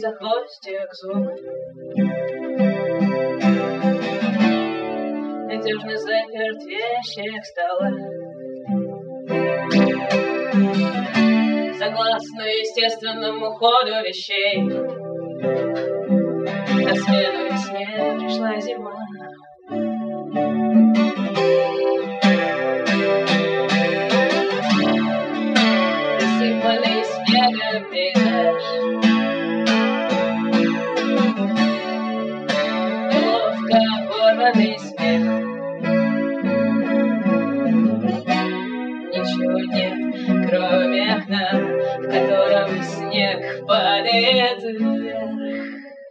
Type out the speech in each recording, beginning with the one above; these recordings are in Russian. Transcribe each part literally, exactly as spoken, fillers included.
за хвостик зубы. Надежно заперт ящик стола. Согласно естественному ходу вещей, на смену весне пришла зима. Засыпанный снегом пейзаж, неловко порванный смех. Ничего нет, кроме окна, в котором снег падает вверх.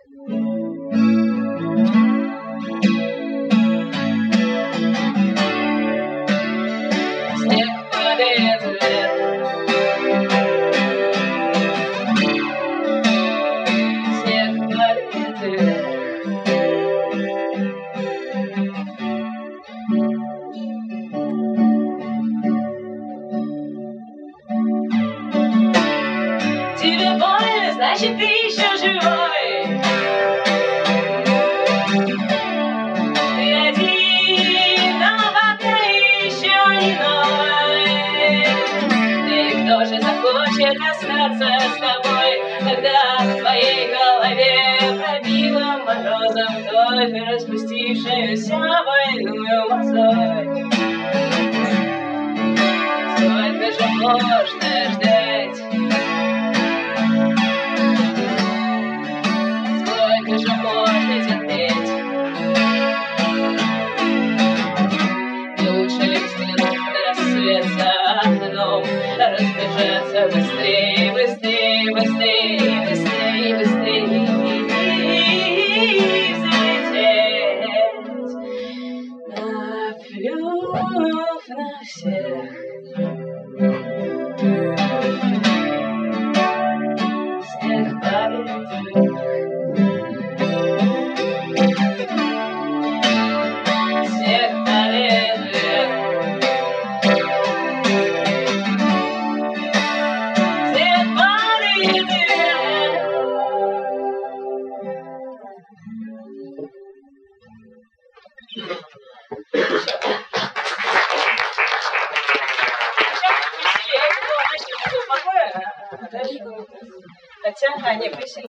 Снег падает вверх. Снег падает вверх. Тебе больно, значит, ты еще живой. Ты один, но пока еще не новый. И кто же захочет остаться с тобой, когда в твоей голове пробило морозом только распустившуюся больную мозоль? Сколько же можно ждать? Сколько же можно терпеть? Не лучше ли взглянуть на рассвет за окном, разбежаться быстрее, быстрее, быстрее, быстрее, быстрее, и взлететь, наплюв на всех. Снег падает вверх. Снег падает вверх. Снег падает вверх. Хотя, а, не, присели.